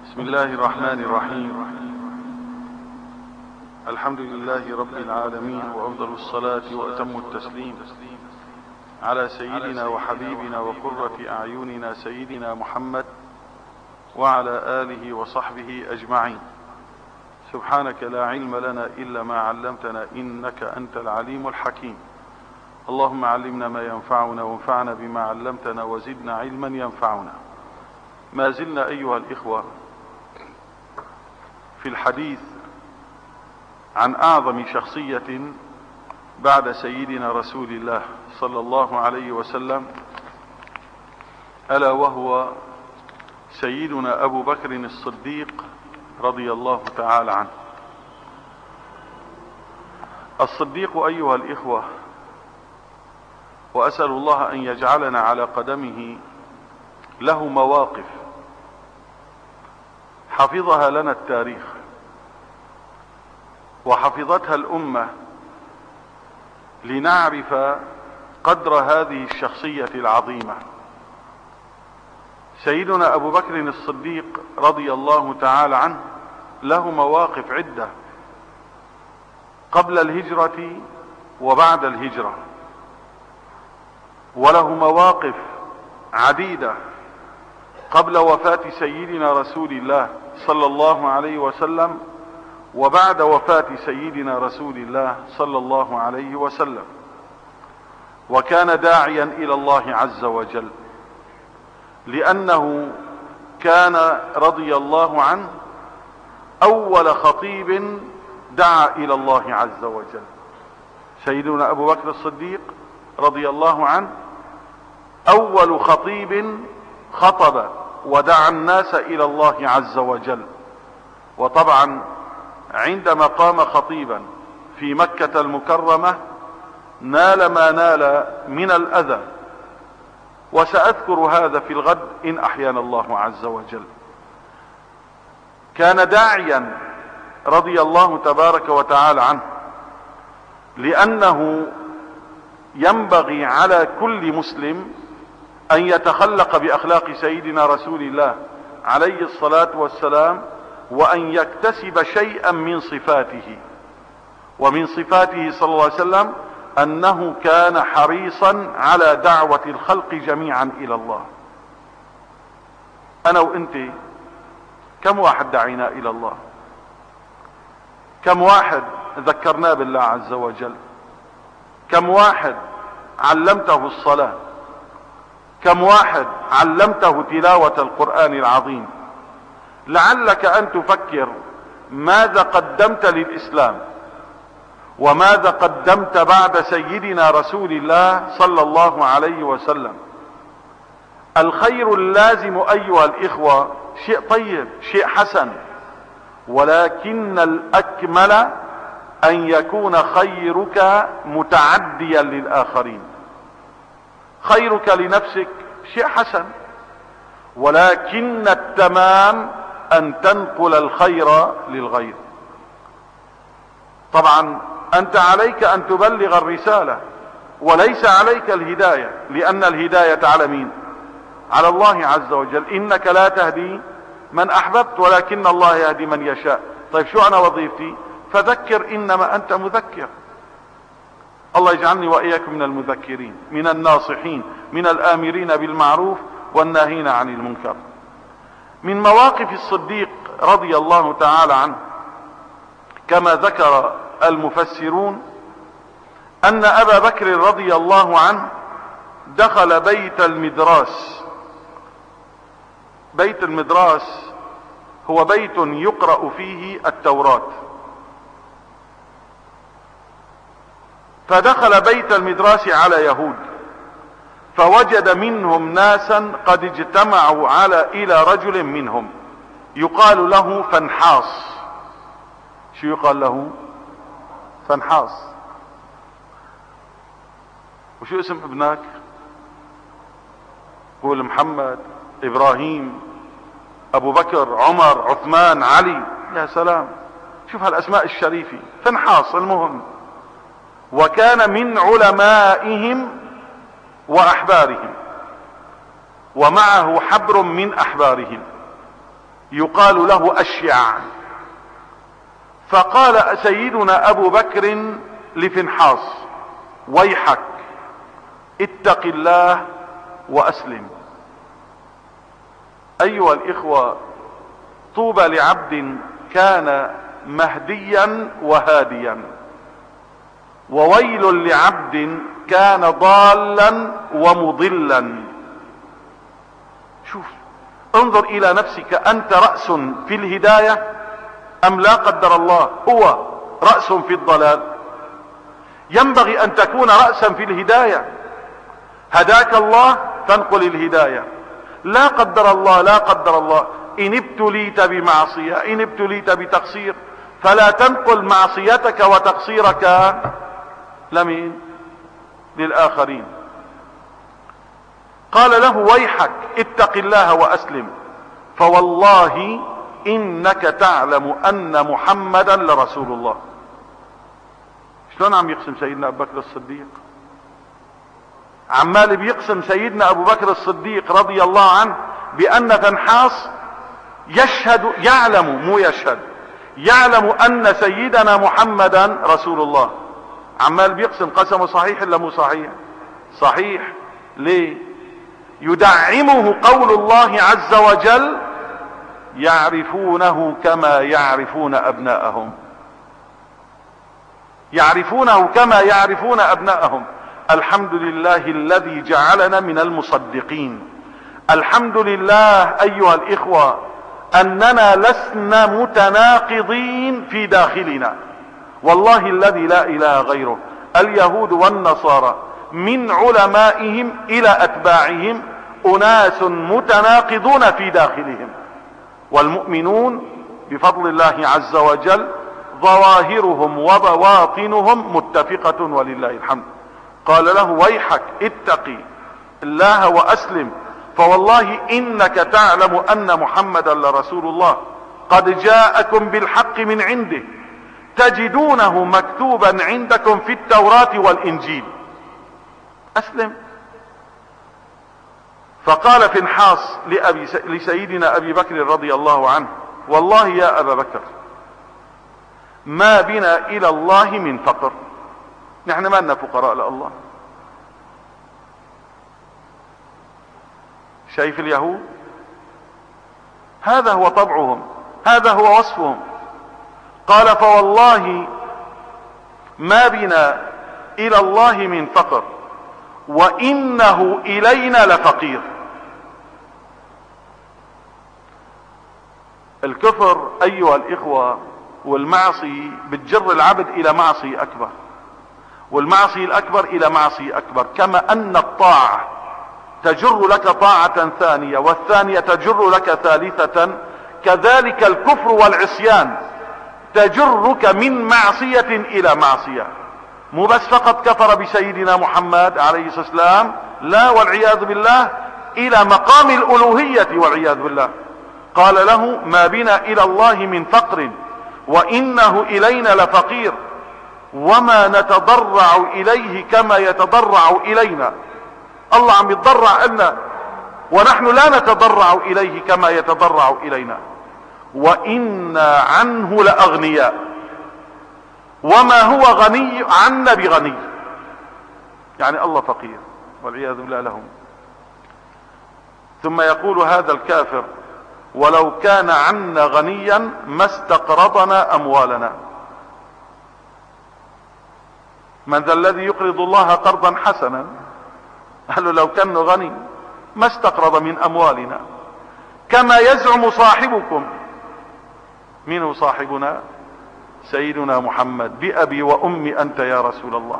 بسم الله الرحمن الرحيم. الحمد لله رب العالمين، وأفضل الصلاة وأتم التسليم على سيدنا وحبيبنا وقرة أعيننا سيدنا محمد وعلى آله وصحبه أجمعين. سبحانك لا علم لنا إلا ما علمتنا إنك أنت العليم الحكيم. اللهم علمنا ما ينفعنا وانفعنا بما علمتنا وزدنا علما ينفعنا. ما زلنا أيها الإخوة في الحديث عن أعظم شخصية بعد سيدنا رسول الله صلى الله عليه وسلم، ألا وهو سيدنا أبو بكر الصديق رضي الله تعالى عنه. الصديق أيها الإخوة، وأسأل الله أن يجعلنا على قدمه، له مواقف حفظها لنا التاريخ وحفظتها الأمة لنعرف قدر هذه الشخصية العظيمة. سيدنا أبو بكر الصديق رضي الله تعالى عنه له مواقف عدة قبل الهجرة وبعد الهجرة، وله مواقف عديدة قبل وفاة سيدنا رسول الله صلى الله عليه وسلم وبعد وفاة سيدنا رسول الله صلى الله عليه وسلم، وكان داعيا إلى الله عز وجل، لأنه كان رضي الله عنه أول خطيب دعا إلى الله عز وجل. سيدنا أبو بكر الصديق رضي الله عنه أول خطيب خطب ودعا الناس إلى الله عز وجل. وطبعا عندما قام خطيبا في مكة المكرمة نال ما نال من الأذى، وسأذكر هذا في الغد إن أحيانا الله عز وجل. كان داعيا رضي الله تبارك وتعالى عنه، لأنه ينبغي على كل مسلم أن يتخلق بأخلاق سيدنا رسول الله عليه الصلاة والسلام، وأن يكتسب شيئا من صفاته. ومن صفاته صلى الله عليه وسلم أنه كان حريصا على دعوة الخلق جميعا إلى الله. أنا وإنت كم واحد دعينا إلى الله؟ كم واحد ذكرنا بالله عز وجل؟ كم واحد علمته الصلاة؟ كم واحد علمته تلاوة القرآن العظيم؟ لعلك أن تفكر ماذا قدمت للإسلام وماذا قدمت بعد سيدنا رسول الله صلى الله عليه وسلم. الخير اللازم أيها الإخوة شيء طيب، شيء حسن، ولكن الأكمل أن يكون خيرك متعديا للآخرين. خيرك لنفسك شيء حسن، ولكن التمام أن تنقل الخير للغير. طبعا أنت عليك أن تبلغ الرسالة وليس عليك الهداية، لأن الهداية على مين؟ على الله عز وجل. إنك لا تهدي من أحببت ولكن الله يهدي من يشاء. طيب شو أنا وظيفتي؟ فذكر إنما أنت مذكر. الله يجعلني وإياكم من المذكرين، من الناصحين، من الآمرين بالمعروف والناهين عن المنكر. من مواقف الصديق رضي الله تعالى عنه كما ذكر المفسرون أن أبا بكر رضي الله عنه دخل بيت المدراس. بيت المدراس هو بيت يقرأ فيه التوراة. فدخل بيت المدراس على يهود، فوجد منهم ناسا قد اجتمعوا إلى رجل منهم يقال له فنحاص. شو يقال له؟ فنحاص. وشو اسم ابنك؟ قول محمد، إبراهيم، أبو بكر، عمر، عثمان، علي. يا سلام، شوف هالأسماء الشريفة. فنحاص المهم، وكان من علمائهم وأحبارهم، ومعه حبر من أحبارهم. يقال له أشيع. فقال سيدنا أبو بكر لفنحاص: ويحك، اتق الله وأسلم. أيها الإخوة، طوبى لعبد كان مهديا وهاديا، وويل لعبد كان ضالا ومضلا. شوف، انظر إلى نفسك، أنت رأس في الهداية أم لا قدر الله هو رأس في الضلال؟ ينبغي أن تكون رأسا في الهداية. هداك الله فانقل الهداية. لا قدر الله، لا قدر الله، إن ابتليت بمعصية، إن ابتليت بتقصير، فلا تنقل معصيتك وتقصيرك لمين؟ للآخرين. قال له: ويحك، اتق الله وأسلم، فوالله إنك تعلم أن محمدا لرسول الله. شلون عم يقسم سيدنا أبو بكر الصديق؟ عمال بيقسم سيدنا أبو بكر الصديق رضي الله عنه بأن فنحاص يشهد، يعلم، مو يشهد، يعلم أن سيدنا محمدا رسول الله. عمال بيقسم، قسمه صحيح إلا مو صحيح؟ صحيح. ليه؟ يدعمه قول الله عز وجل: يعرفونه كما يعرفون أبناءهم. يعرفونه كما يعرفون أبناءهم. الحمد لله الذي جعلنا من المصدقين. الحمد لله أيها الإخوة أننا لسنا متناقضين في داخلنا. والله الذي لا إله غيره، اليهود والنصارى من علمائهم إلى أتباعهم أناس متناقضون في داخلهم، والمؤمنون بفضل الله عز وجل ظواهرهم وبواطنهم متفقة ولله الحمد. قال له: ويحك، اتقي الله وأسلم، فوالله إنك تعلم أن محمدا لرسول الله، قد جاءكم بالحق من عنده، تجدونه مكتوبا عندكم في التوراة والإنجيل. أسلم. فقال فنحاص لسيدنا أبي بكر رضي الله عنه: والله يا أبا بكر ما بنا إلى الله من فقر، نحن ما لنا فقراء لله. شايف اليهود؟ هذا هو طبعهم، هذا هو وصفهم. قال: فوالله ما بنا إلى الله من فقر، وإنه إلينا لفقير. الكفر أيها الإخوة والمعصي بتجر العبد إلى معصية أكبر، والمعصية الأكبر إلى معصية أكبر. كما أن الطاعة تجر لك طاعة ثانية، والثانية تجر لك ثالثة، كذلك الكفر والعصيان تجرك من معصية إلى معصية. مو بس فقط كفر بسيدنا محمد عليه الصلاة والسلام، لا والعياذ بالله، إلى مقام الألوهية والعياذ بالله. قال له: ما بنا إلى الله من فقر، وإنه إلينا لفقير، وما نتضرع إليه كما يتضرع إلينا. الله عم يتضرع لنا ونحن لا نتضرع إليه كما يتضرع إلينا. وإنا عنه لأغنياء، وما هو غني عنا بغني. يعني الله فقير والعياذ بالله لهم. ثم يقول هذا الكافر: ولو كان عنا غنيا ما استقرضنا أموالنا. من ذا الذي يقرض الله قرضا حسنا؟ قال له: لو كان غني ما استقرض من أموالنا. كما يزعم صاحبكم. من هو صاحبنا؟ سيدنا محمد: بأبي وأمي أنت يا رسول الله.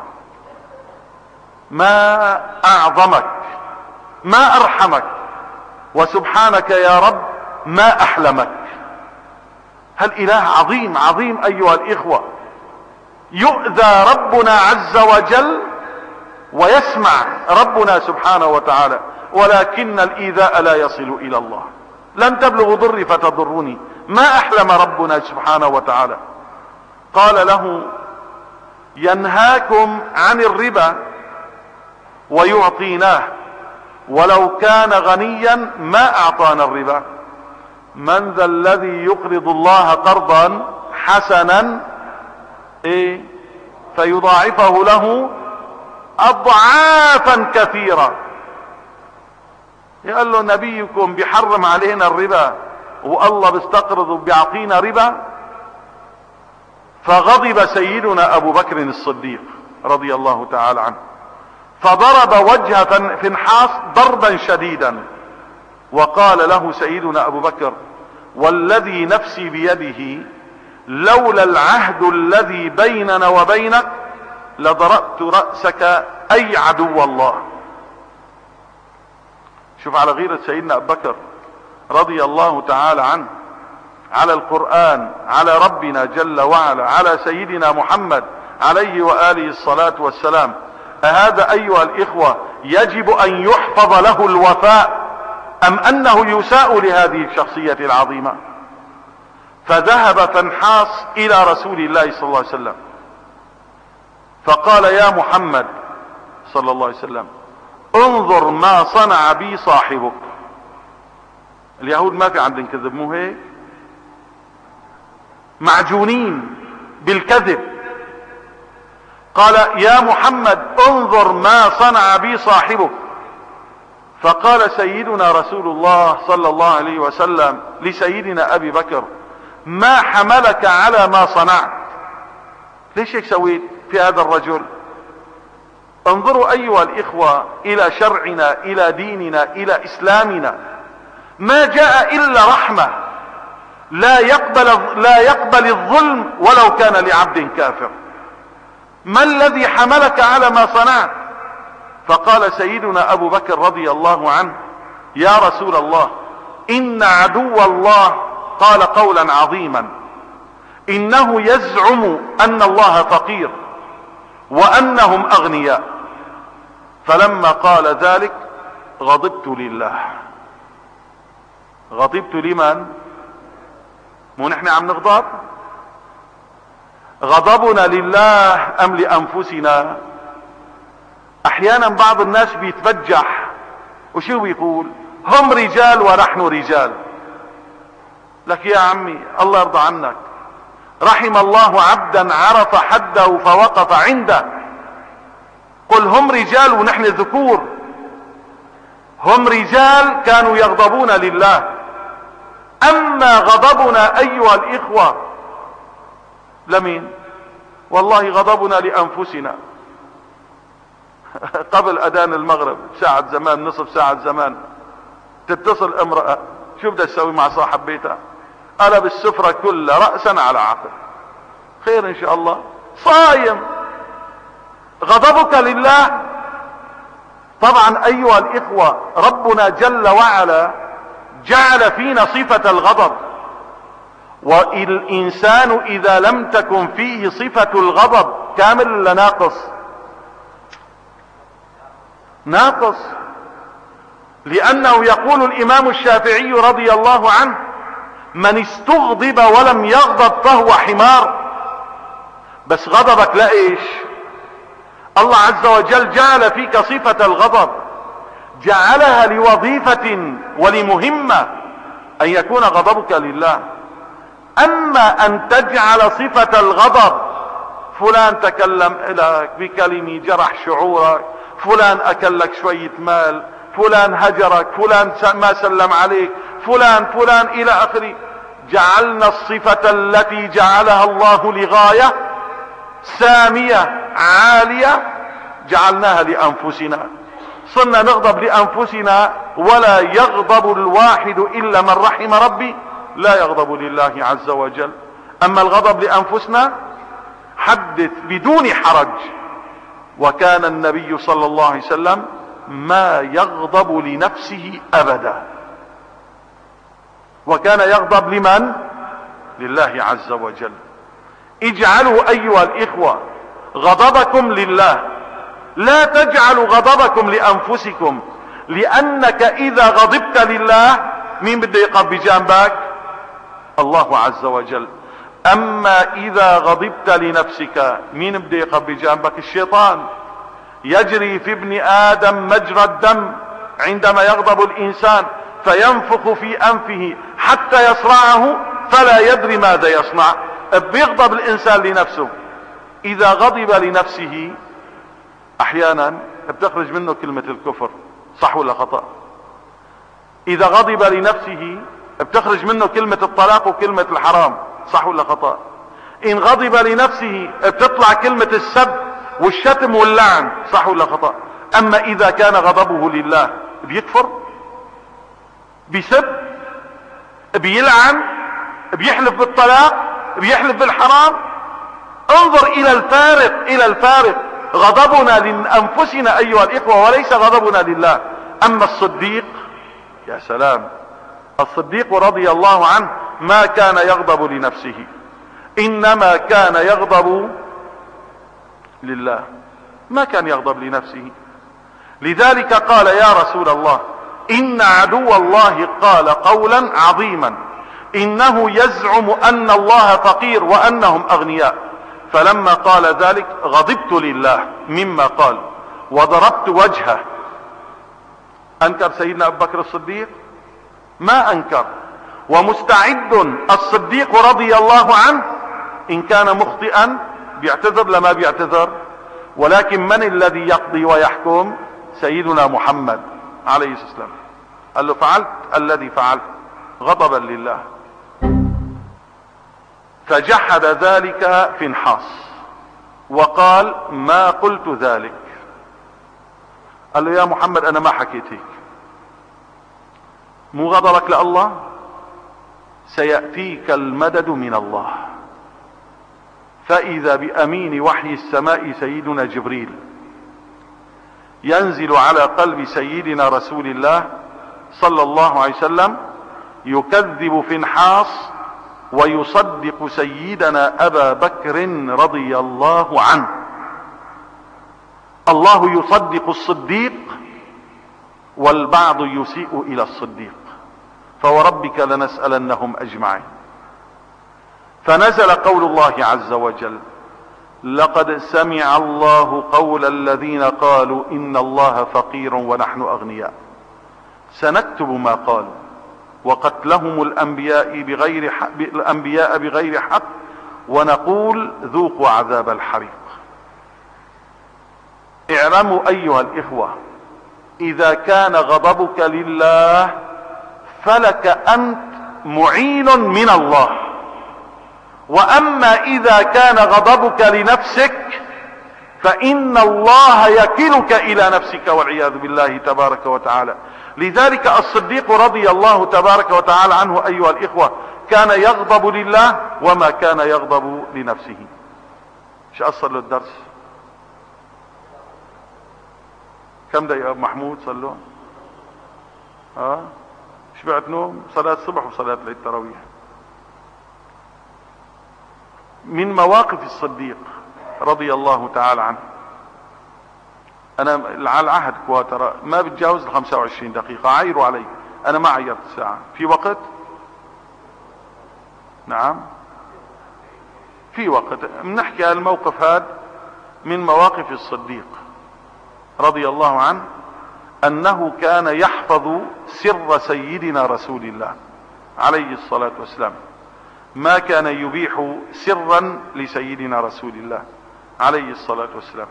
ما أعظمك، ما أرحمك، وسبحانك يا رب ما أحلمك. هالإله عظيم عظيم أيها الإخوة. يؤذى ربنا عز وجل ويسمع ربنا سبحانه وتعالى، ولكن الإيذاء لا يصل إلى الله. لن تبلغ ضري فتضرني. ما أحلم ربنا سبحانه وتعالى. قال له: ينهاكم عن الربا ويعطيناه، ولو كان غنيا ما أعطانا الربا. من ذا الذي يقرض الله قرضا حسنا فيضاعفه له اضعافا كثيرة. قال له نبيكم بيحرم علينا الربا والله بيستقرض وبيعطينا ربا. فغضب سيدنا ابو بكر الصديق رضي الله تعالى عنه، فضرب وجه فنحاس ضربا شديدا، وقال له سيدنا ابو بكر والذي نفسي بيده لولا العهد الذي بيننا وبينك لضربت رأسك اي عدو الله. شوف على غيرة سيدنا ابو بكر رضي الله تعالى عنه على القرآن، على ربنا جل وعلا، على سيدنا محمد عليه وآله الصلاة والسلام. أهذا أيها الإخوة يجب أن يحفظ له الوفاء أم أنه يساء لهذه الشخصية العظيمة؟ فذهب فانحاص إلى رسول الله صلى الله عليه وسلم فقال يا محمد صلى الله عليه وسلم انظر ما صنع بي صاحبك. اليهود ما في عندهم كذب، مو هيك؟ معجونين بالكذب. قال يا محمد انظر ما صنع بي صاحبك. فقال سيدنا رسول الله صلى الله عليه وسلم لسيدنا ابي بكر ما حملك على ما صنعت؟ ليش هيك سويت في هذا الرجل؟ انظروا ايها الاخوة الى شرعنا، الى ديننا، الى اسلامنا. ما جاء الا رحمة، لا يقبل الظلم ولو كان لعبد كافر. ما الذي حملك على ما صنعت؟ فقال سيدنا ابو بكر رضي الله عنه يا رسول الله ان عدو الله قال قولا عظيما، انه يزعم ان الله فقير وانهم اغنياء. فلما قال ذلك غضبت لله. غضبت لمن؟ مو نحن عم نغضب؟ غضبنا لله ام لانفسنا؟ احيانا بعض الناس بيتبجح وشو بيقول؟ هم رجال ونحن رجال. لك يا عمي الله يرضى عنك، رحم الله عبدا عرف حده فوقف عنده. قل هم رجال ونحن ذكور. هم رجال كانوا يغضبون لله. اما غضبنا ايها الاخوة لمين؟ والله غضبنا لانفسنا. قبل اذان المغرب ساعة زمان، نصف ساعة زمان، تتصل امرأة شو بدها تسوي مع صاحب بيتها؟ قلب السفرة كلها رأسا على عقب. خير ان شاء الله، صايم. غضبك لله. طبعا ايها الاخوة ربنا جل وعلا جعل فينا صفة الغضب، والانسان اذا لم تكن فيه صفة الغضب كامل ولا ناقص؟ ناقص. لانه يقول الامام الشافعي رضي الله عنه من استغضب ولم يغضب فهو حمار. بس غضبك لا ايش؟ الله عز وجل جعل فيك صفة الغضب، جعلها لوظيفة ولمهمة، ان يكون غضبك لله. اما ان تجعل صفة الغضب فلان تكلم لك بكلمة جرح شعورك، فلان اكل لك شوية مال، فلان هجرك، فلان ما سلم عليك، فلان الى اخره. جعلنا الصفة التي جعلها الله لغاية سامية عالية جعلناها لانفسنا. صرنا نغضب لانفسنا، ولا يغضب الواحد الا من رحم ربي، لا يغضب لله عز وجل. اما الغضب لانفسنا حدث بدون حرج. وكان النبي صلى الله عليه وسلم ما يغضب لنفسه ابدا. وكان يغضب لمن؟ لله عز وجل. اجعلوا ايها الاخوة غضبكم لله، لا تجعلوا غضبكم لانفسكم. لانك اذا غضبت لله مين بده يقف بجانبك؟ الله عز وجل. اما اذا غضبت لنفسك مين بده يقف بجانبك؟ الشيطان. يجري في ابن ادم مجرى الدم عندما يغضب الانسان فينفخ في انفه حتى يصرعه فلا يدري ماذا يصنع. بيغضب الانسان لنفسه. اذا غضب لنفسه احيانا بتخرج منه كلمة الكفر، صح ولا خطأ؟ اذا غضب لنفسه بتخرج منه كلمة الطلاق وكلمة الحرام، صح ولا خطأ؟ ان غضب لنفسه بتطلع كلمة السب والشتم واللعن، صح ولا خطأ؟ اما اذا كان غضبه لله بيكفر، بيسب، بيلعن، بيحلف بالطلاق، بيحلف بالحرام. انظر الى الفارق. غضبنا لانفسنا ايها الاخوة وليس غضبنا لله. اما الصديق يا سلام، الصديق رضي الله عنه ما كان يغضب لنفسه، انما كان يغضب لله، ما كان يغضب لنفسه. لذلك قال يا رسول الله ان عدو الله قال قولا عظيما، انه يزعم ان الله فقير وانهم اغنياء. فلما قال ذلك غضبت لله مما قال وضربت وجهه. انكر سيدنا ابو بكر الصديق؟ ما انكر. ومستعد الصديق رضي الله عنه ان كان مخطئا بيعتذر لما بيعتذر، ولكن من الذي يقضي ويحكم؟ سيدنا محمد عليه الصلاة والسلام. قال له فعلت الذي فعلت غضبا لله. فجحد ذلك فنحاس وقال ما قلت ذلك. قال له يا محمد انا ما حكيت هيك. مو غضبك لله؟ سيأتيك المدد من الله. فإذا بأمين وحي السماء سيدنا جبريل ينزل على قلب سيدنا رسول الله صلى الله عليه وسلم يكذب فنحاس ويصدق سيدنا أبا بكر رضي الله عنه. الله يصدق الصديق والبعض يسيء إلى الصديق. فوربك لنسألنهم أجمعين. فنزل قول الله عز وجل لقد سمع الله قول الذين قالوا إن الله فقير ونحن أغنياء سنكتب ما قالوا وقتلهم الأنبياء بغير حق ونقول ذوقوا عذاب الحريق. اعلموا أيها الإخوة إذا كان غضبك لله فلك أنت معين من الله، وأما إذا كان غضبك لنفسك فإن الله يكلك إلى نفسك والعياذ بالله تبارك وتعالى. لذلك الصديق رضي الله تبارك وتعالى عنه أيها الإخوة كان يغضب لله وما كان يغضب لنفسه. ايش أصل له الدرس؟ كم دقيقة محمود صلوا؟ شبعت نوم؟ صلاة الصبح وصلاة التراويح. من مواقف الصديق رضي الله تعالى عنه، انا على العهد كواترا ما بتجاوز 25 دقيقة، عايروا علي، انا ما عيرت الساعة. في وقت؟ نعم في وقت. بنحكي الموقف هذا من مواقف الصديق رضي الله عنه، انه كان يحفظ سر سيدنا رسول الله عليه الصلاة والسلام، ما كان يبيح سرا لسيدنا رسول الله عليه الصلاة والسلام.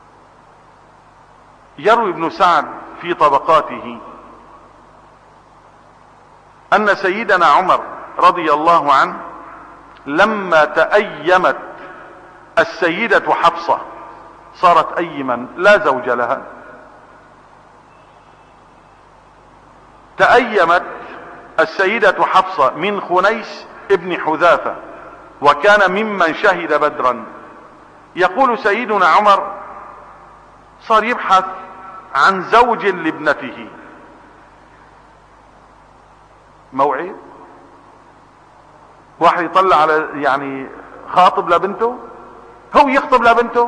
يروي ابن سعد في طبقاته ان سيدنا عمر رضي الله عنه لما تأيمت السيدة حفصة، صارت أيما لا زوج لها، تأيمت السيدة حفصة من خنيس ابن حذافة وكان ممن شهد بدرا. يقول سيدنا عمر صار يبحث عن زوج لابنته. موعد واحد يطلع على يعني خاطب لبنته، هو يخطب لبنته،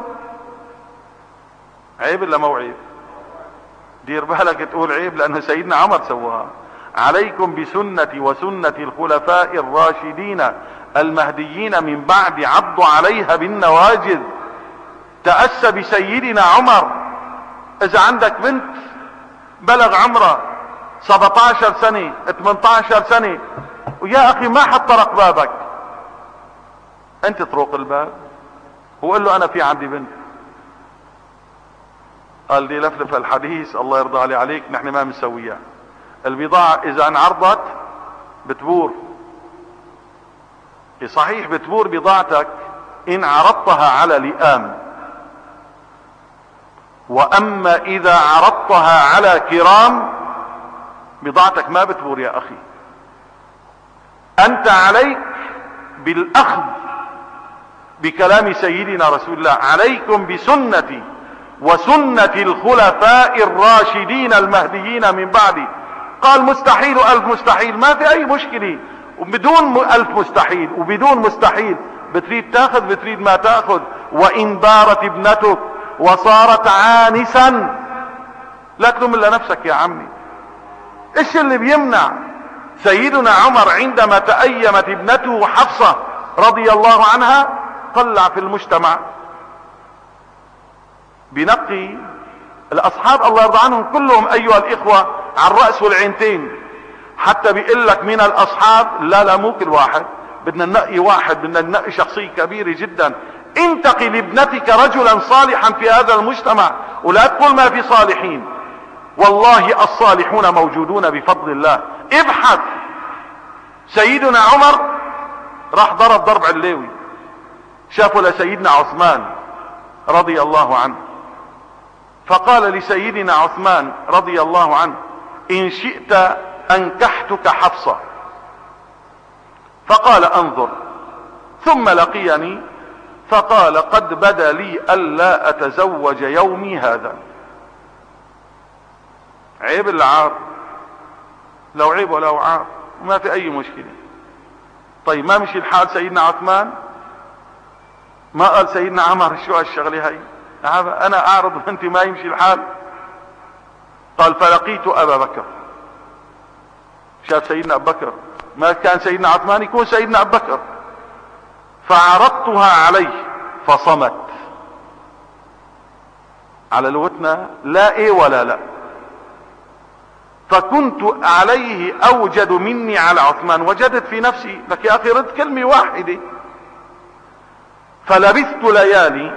عيب ولا مو عيب؟ دير بالك تقول عيب، لأن سيدنا عمر سواها. عليكم بسنتي وسنة الخلفاء الراشدين المهديين من بعد، عضوا عليها بالنواجذ. تأسى بسيدنا عمر. إذا عندك بنت بلغ عمرها 17 سنة 18 سنة ويا اخي ما حد طرق بابك، انت طرق الباب وقال له انا في عندي بنت. قال لي لفلف الحديث الله يرضى عليك، نحن ما بنسويها. البضاعة اذا انعرضت بتبور، صحيح بتبور بضاعتك ان عرضتها على لئام، واما اذا عرضتها على كرام بضاعتك ما بتبور يا اخي. انت عليك بالاخذ بكلام سيدنا رسول الله، عليكم بسنتي وسنة الخلفاء الراشدين المهديين من بعدي. قال مستحيل ألف مستحيل، ما في اي مشكلة، وبدون ألف مستحيل وبدون مستحيل بتريد تاخذ بتريد ما تاخذ. وان بارت ابنتك وصارت عانسا لا تلوم الا نفسك يا عمي. ايش اللي بيمنع سيدنا عمر عندما تأيمت ابنته حفصة رضي الله عنها طلع في المجتمع بنقي الاصحاب الله يرضى عنهم كلهم ايها الاخوة على الرأس والعينتين، حتى بيقول لك من الاصحاب لا مو كل واحد، بدنا ننقي واحد، بدنا ننقي شخصية كبيرة جدا. انتقي لابنتك رجلا صالحا في هذا المجتمع، ولا تقول ما في صالحين، والله الصالحون موجودون بفضل الله. ابحث. سيدنا عمر راح ضرب علوي، شافوا لسيدنا عثمان رضي الله عنه، فقال لسيدنا عثمان رضي الله عنه ان شئت انكحتك حفصة. فقال انظر، ثم لقيني فقال قد بدا لي الا اتزوج يومي هذا. عيب العار، لو عيب ولو عار ما في اي مشكلة. طيب ما مشي الحال سيدنا عثمان؟ ما قال سيدنا عمر شو هالشغلة هاي، انا اعرض وانت ما يمشي الحال؟ قال فلقيت ابا بكر. شاف سيدنا ابو بكر، ما كان سيدنا عثمان يكون سيدنا ابو بكر. فعرضتها عليه فصمت. على لغتنا لا ايه ولا لا. فكنت عليه اوجد مني على عثمان، وجدت في نفسي لك يا اخي رد كلمة واحدة. فلبثت ليالي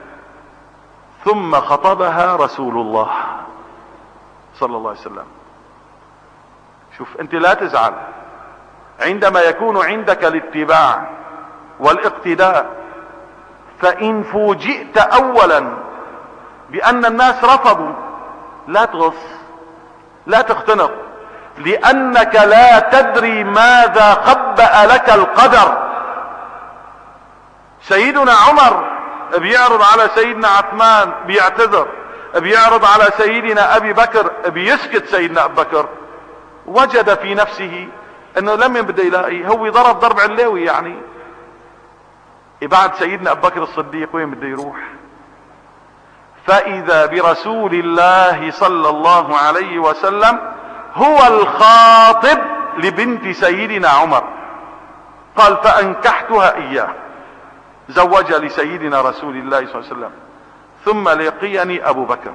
ثم خطبها رسول الله صلى الله عليه وسلم. شوف انت لا تزعل عندما يكون عندك الاتباع والاقتداء، فان فوجئت اولا بان الناس رفضوا لا تغص، لا تختنق، لانك لا تدري ماذا خبأ لك القدر. سيدنا عمر بيعرض على سيدنا عثمان بيعتذر، بيعرض على سيدنا ابي بكر بيسكت. سيدنا ابو بكر وجد في نفسه انه لم بده يلاقي، هو ضرب علوي يعني. بعد سيدنا ابو بكر الصديق وين بده يروح؟ فاذا برسول الله صلى الله عليه وسلم هو الخاطب لبنت سيدنا عمر. قال فانكحتها اياه، زوج لسيدنا رسول الله صلى الله عليه وسلم. ثم لقيني ابو بكر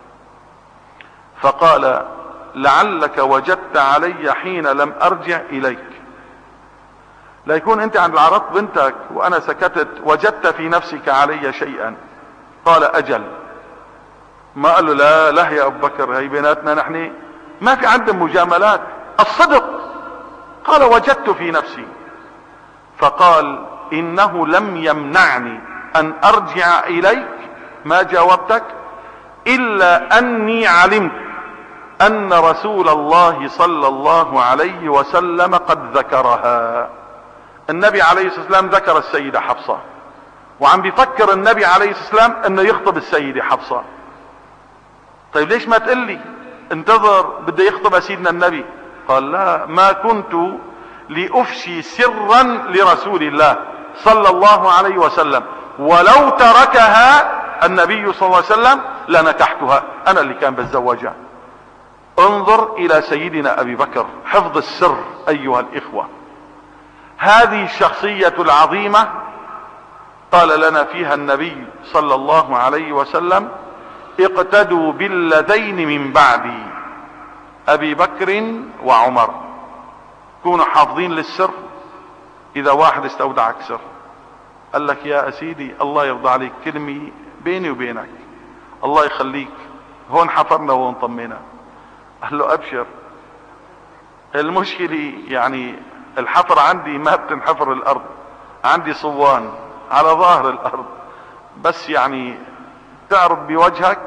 فقال لعلك وجدت علي حين لم ارجع اليك. لا يكون انت عند العرض بنتك وانا سكتت وجدت في نفسك علي شيئا. قال اجل. ما قال له لا يا ابو بكر، هي بيناتنا نحن ما في عندنا مجاملات، الصدق. قال وجدت في نفسي. فقال انه لم يمنعني ان ارجع اليك، ما جاوبتك، الا اني علمت ان رسول الله صلى الله عليه وسلم قد ذكرها. النبي عليه الصلاة والسلام ذكر السيدة حفصة، وعم بيفكر النبي عليه الصلاة والسلام انه يخطب السيدة حفصة. طيب ليش ما تقول لي انتظر بده يخطب سيدنا النبي؟ قال لا، ما كنت لأفشي سرا لرسول الله صلى الله عليه وسلم، ولو تركها النبي صلى الله عليه وسلم لنكحتها، انا اللي كان بتزوجها. انظر الى سيدنا ابي بكر، حفظ السر ايها الاخوة. هذه الشخصية العظيمة قال لنا فيها النبي صلى الله عليه وسلم اقتدوا بالذين من بعدي، ابي بكر وعمر. كونوا حافظين للسر. اذا واحد استودعك سر قال لك يا سيدي الله يرضى عليك كلمة بيني وبينك الله يخليك هون حفرنا وهون طمينا، قال له ابشر، المشكلة يعني الحفر عندي ما بتنحفر الارض، عندي صوان على ظاهر الارض، بس يعني تعرض بوجهك.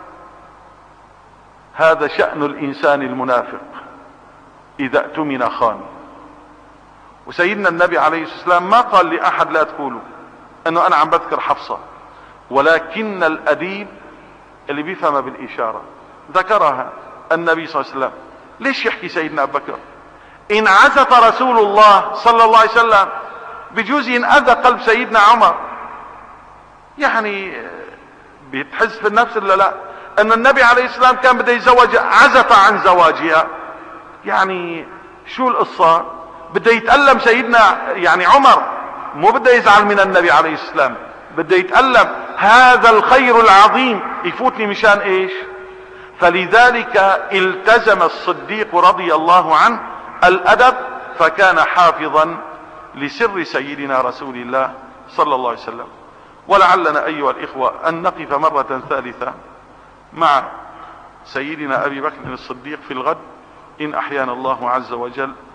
هذا شأن الانسان المنافق، اذا اؤتمن خان. وسيدنا النبي عليه الصلاة والسلام ما قال لأحد لا تقولوا انه انا عم بذكر حفصة، ولكن الاديب اللي بيفهم بالاشارة ذكرها النبي صلى الله عليه وسلم. ليش يحكي سيدنا ابو بكر؟ ان عزف رسول الله صلى الله عليه وسلم بجوز ينأذى قلب سيدنا عمر. يعني بتحس في النفس ولا لا ان النبي عليه السلام كان بده يتزوج، عزف عن زواجها. يعني شو القصة؟ بده يتألم سيدنا يعني عمر، مو بده يزعل من النبي عليه السلام، بده يتألم. هذا الخير العظيم يفوتني مشان ايش؟ فلذلك التزم الصديق رضي الله عنه الادب، فكان حافظا لسر سيدنا رسول الله صلى الله عليه وسلم. ولعلنا ايها الاخوة ان نقف مرة ثالثة مع سيدنا ابي بكر الصديق في الغد ان احيانا الله عز وجل.